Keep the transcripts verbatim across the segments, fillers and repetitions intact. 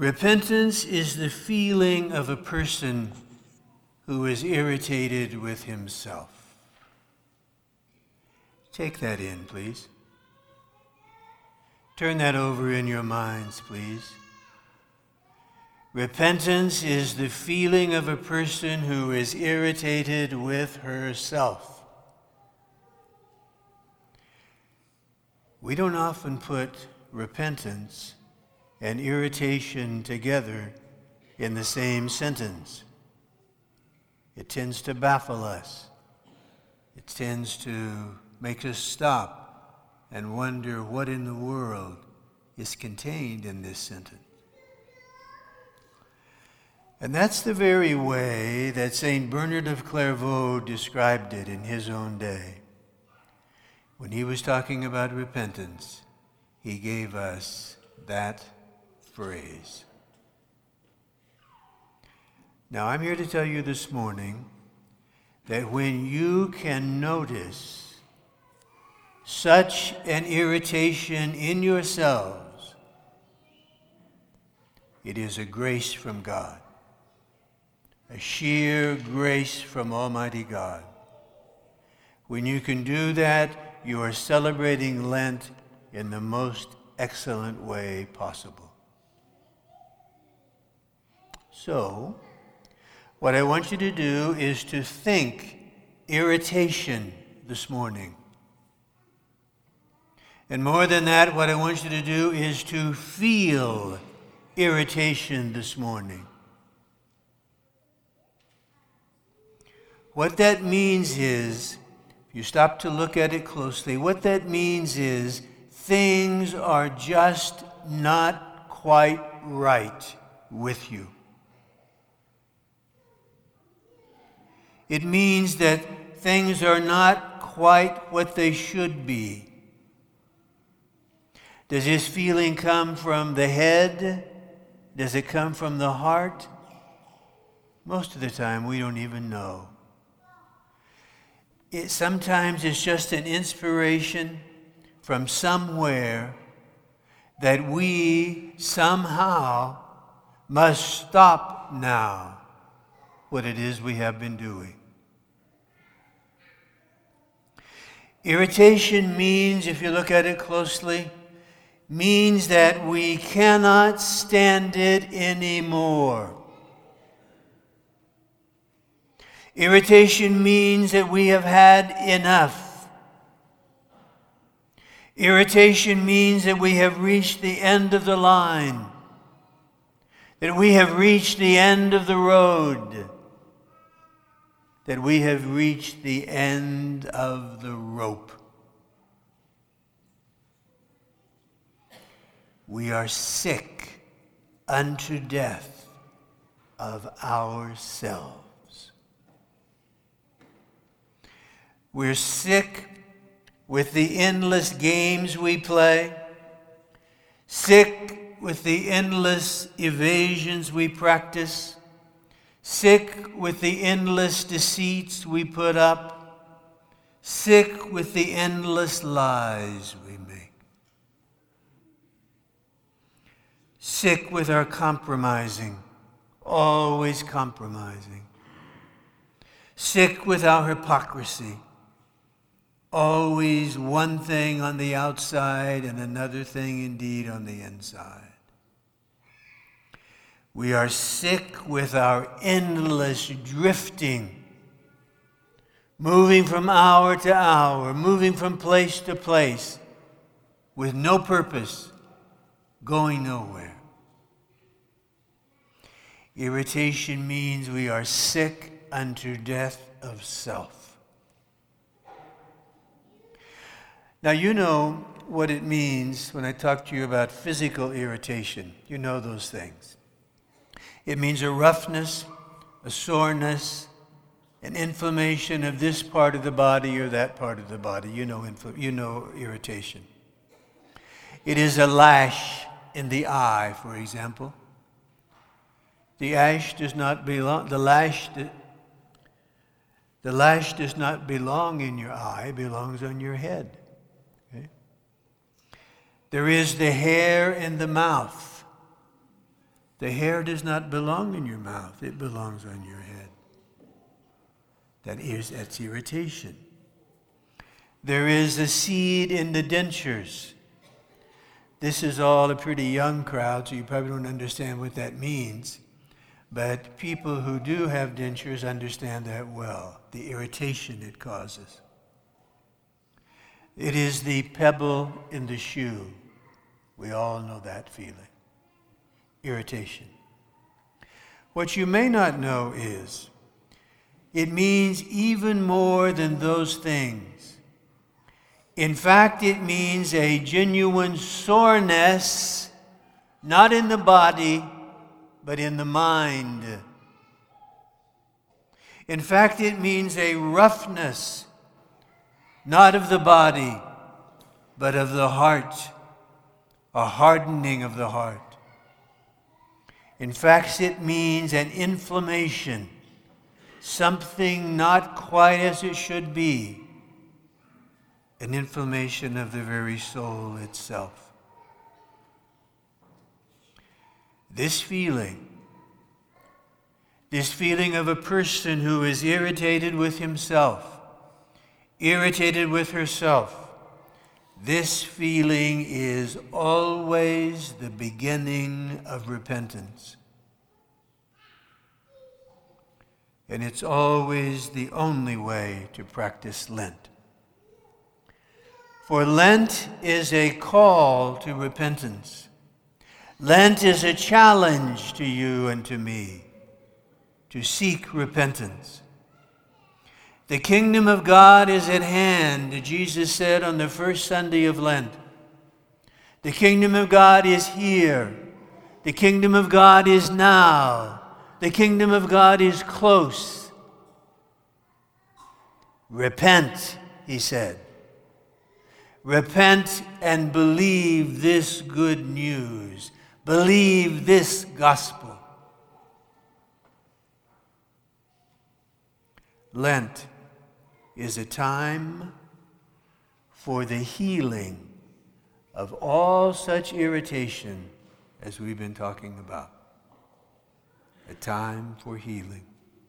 Repentance is the feeling of a person who is irritated with himself. Take that in, please. Turn that over in your minds, please. Repentance is the feeling of a person who is irritated with herself. We don't often put repentance and irritation together in the same sentence. It tends to baffle us. It tends to make us stop and wonder what in the world is contained in this sentence. And that's the very way that Saint Bernard of Clairvaux described it in his own day. When he was talking about repentance, he gave us that phrase. Now, I'm here to tell you this morning that when you can notice such an irritation in yourselves, it is a grace from God, a sheer grace from Almighty God. When you can do that, you are celebrating Lent in the most excellent way possible. So, what I want you to do is to think irritation this morning. And more than that, what I want you to do is to feel irritation this morning. What that means is, if you stop to look at it closely, what that means is things are just not quite right with you. It means that things are not quite what they should be. Does this feeling come from the head? Does it come from the heart? Most of the time, we don't even know. It, sometimes it's just an inspiration from somewhere that we somehow must stop now what it is we have been doing. Irritation means, if you look at it closely, means that we cannot stand it anymore. Irritation means that we have had enough. Irritation means that we have reached the end of the line, that we have reached the end of the road, that we have reached the end of the rope. We are sick unto death of ourselves. We're sick with the endless games we play, sick with the endless evasions we practice, sick with the endless deceits we put up, sick with the endless lies we make, sick with our compromising, always compromising, sick with our hypocrisy, always one thing on the outside and another thing indeed on the inside. We are sick with our endless drifting, moving from hour to hour, moving from place to place, with no purpose, going nowhere. Irritation means we are sick unto death of self. Now, you know what it means when I talk to you about physical irritation. You know those things. It means a roughness, a soreness, an inflammation of this part of the body or that part of the body. You know, infl- you know irritation. It is a lash in the eye, for example. The ash does not belong. The lash. The lash does not belong in your eye. It belongs on your head. Okay? There is the hair in the mouth. The hair does not belong in your mouth. It belongs on your head. That is, that's irritation. There is a seed in the dentures. This is all a pretty young crowd, so you probably don't understand what that means. But people who do have dentures understand that well, the irritation it causes. It is the pebble in the shoe. We all know that feeling. Irritation. What you may not know is, it means even more than those things. In fact, it means a genuine soreness, not in the body, but in the mind. In fact, it means a roughness, not of the body, but of the heart, a hardening of the heart. In fact, it means an inflammation, something not quite as it should be, an inflammation of the very soul itself. This feeling, this feeling of a person who is irritated with himself, irritated with herself, this feeling is always the beginning of repentance. And it's always the only way to practice Lent. For Lent is a call to repentance. Lent is a challenge to you and to me to seek repentance. The kingdom of God is at hand, Jesus said on the first Sunday of Lent. The kingdom of God is here. The kingdom of God is now. The kingdom of God is close. Repent, he said. Repent and believe this good news. Believe this gospel. Lent is a time for the healing of all such irritation as we've been talking about. A time for healing.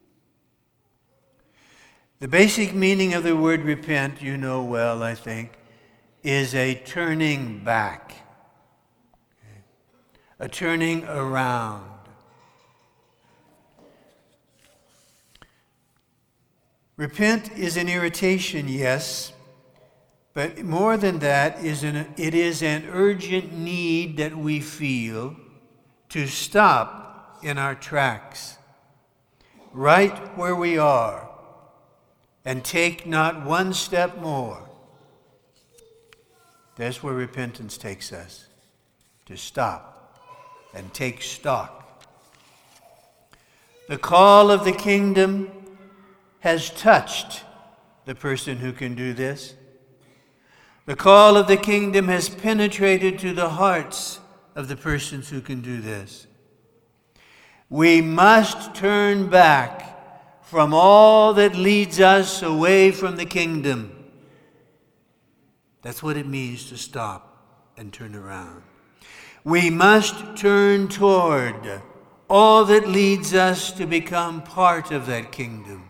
The basic meaning of the word repent, you know well, I think, is a turning back, a turning around. Repent is an irritation, yes, but more than that, is an, it is an urgent need that we feel to stop in our tracks, right where we are, and take not one step more. That's where repentance takes us, to stop and take stock. The call of the kingdom has touched the person who can do this. The call of the kingdom has penetrated to the hearts of the persons who can do this. We must turn back from all that leads us away from the kingdom. That's what it means to stop and turn around. We must turn toward all that leads us to become part of that kingdom.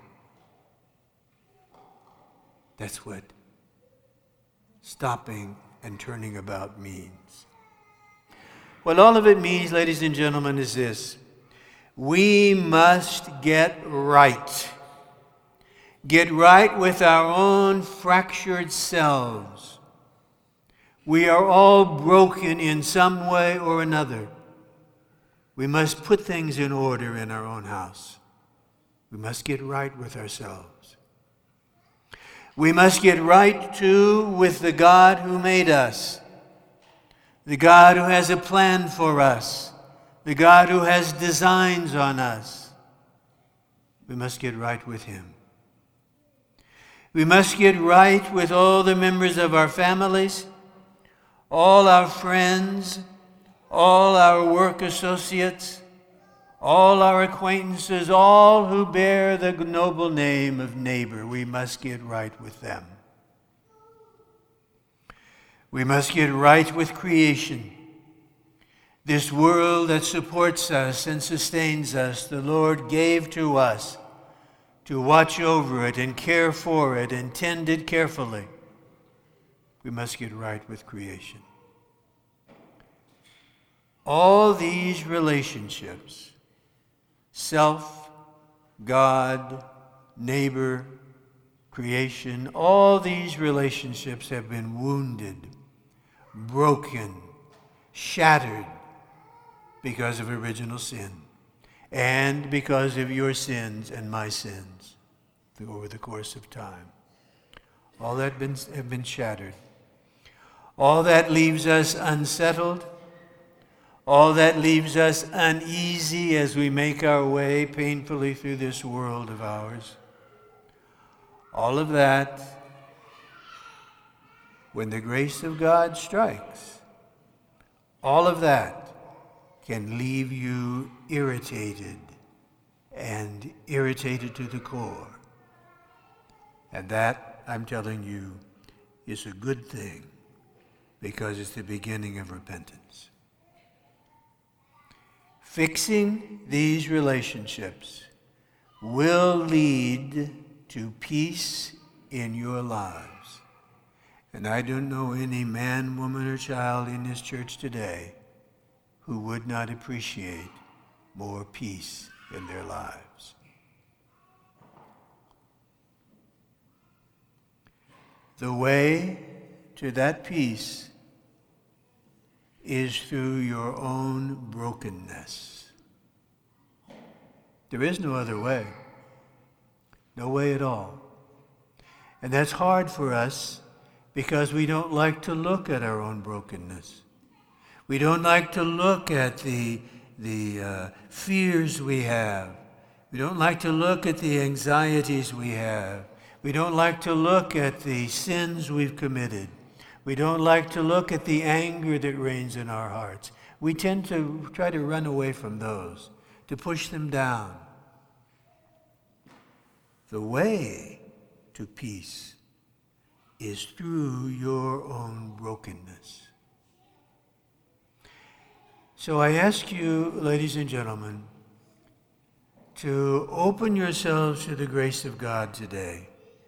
That's what stopping and turning about means. What all of it means, ladies and gentlemen, is this. We must get right. Get right with our own fractured selves. We are all broken in some way or another. We must put things in order in our own house. We must get right with ourselves. We must get right, too, with the God who made us, the God who has a plan for us, the God who has designs on us. We must get right with him. We must get right with all the members of our families, all our friends, all our work associates, all our acquaintances, all who bear the noble name of neighbor. We must get right with them. We must get right with creation. This world that supports us and sustains us, the Lord gave to us to watch over it and care for it and tend it carefully. We must get right with creation. All these relationships, self, God, neighbor, creation, all these relationships have been wounded, broken, shattered because of original sin and because of your sins and my sins over the course of time. All that been, have been shattered. All that leaves us unsettled. All that leaves us uneasy as we make our way painfully through this world of ours. All of that, when the grace of God strikes, all of that can leave you irritated and irritated to the core. And that, I'm telling you, is a good thing because it's the beginning of repentance. Fixing these relationships will lead to peace in your lives. And I don't know any man, woman, or child in this church today who would not appreciate more peace in their lives. The way to that peace is through your own brokenness. There is no other way. No way at all. And that's hard for us because we don't like to look at our own brokenness. We don't like to look at the, the uh, fears we have. We don't like to look at the anxieties we have. We don't like to look at the sins we've committed. We don't like to look at the anger that reigns in our hearts. We tend to try to run away from those, to push them down. The way to peace is through your own brokenness. So I ask you, ladies and gentlemen, to open yourselves to the grace of God today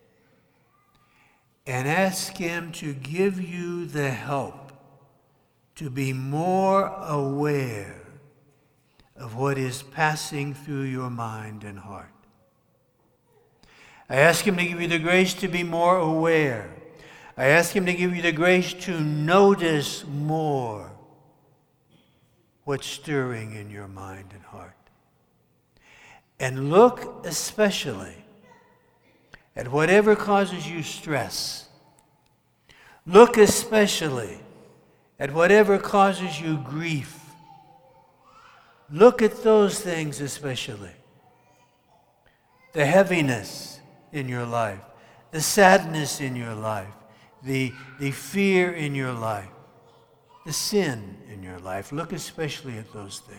and ask Him to give you the help to be more aware of what is passing through your mind and heart. I ask Him to give you the grace to be more aware. I ask Him to give you the grace to notice more what's stirring in your mind and heart. And look especially at whatever causes you stress. Look especially at whatever causes you grief. Look at those things especially. The heaviness in your life, the sadness in your life, the, the fear in your life, the sin in your life. Look especially at those things.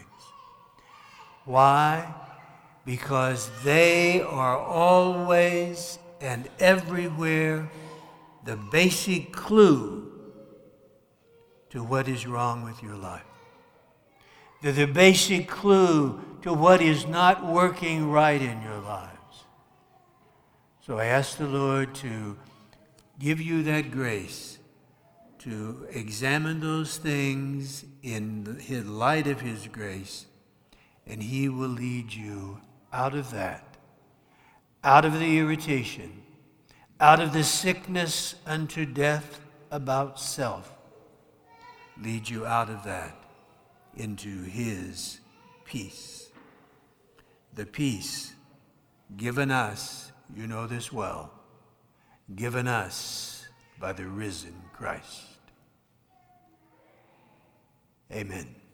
Why? Because they are always and everywhere the basic clue to what is wrong with your life. They're the basic clue to what is not working right in your lives. So I ask the Lord to give you that grace to examine those things in the light of His grace, and He will lead you out of that, out of the irritation, out of the sickness unto death about self. Lead you out of that into His peace. The peace given us, you know this well, given us by the risen Christ. Amen.